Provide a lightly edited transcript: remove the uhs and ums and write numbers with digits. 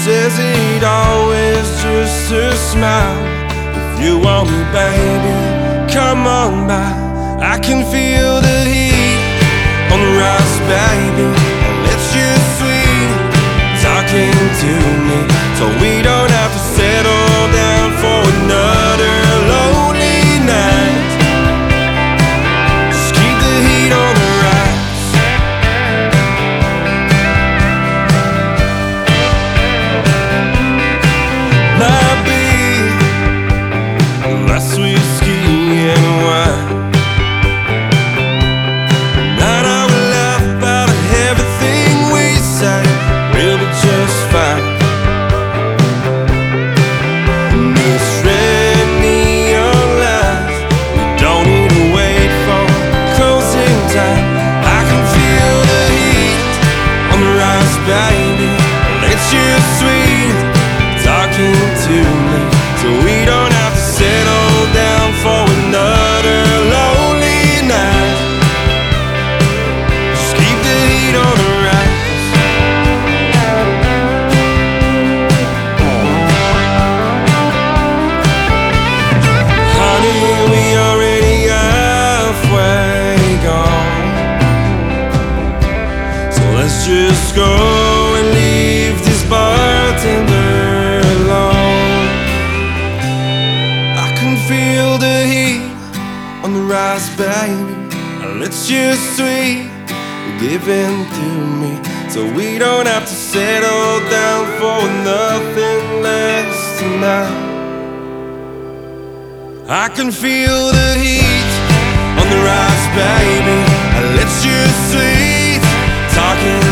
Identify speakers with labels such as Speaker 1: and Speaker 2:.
Speaker 1: says it always just a smile. If you want me, baby, come on by. I can feel the heat on the rise, baby. It's you sweet talking to me, so we don't have to settle down for another lonely night. Just keep the heat on the rise. Might be last whiskey and wine. Night I will laugh about everything we say. We'll be just fine. This red neon lights, we don't need to wait for closing time. I can feel the heat on the rise, baby. It's you sweet talking to me, so we don't have to settle down for another lonely night. Just keep the heat on the rise. Honey, we already halfway gone, so let's just go and leave this bartender alone. I can feel the heat on the rise, baby. It's just sweet giving to me, so we don't have to settle down for nothing less tonight. I can feel the heat on the rise, baby. It's just sweet talking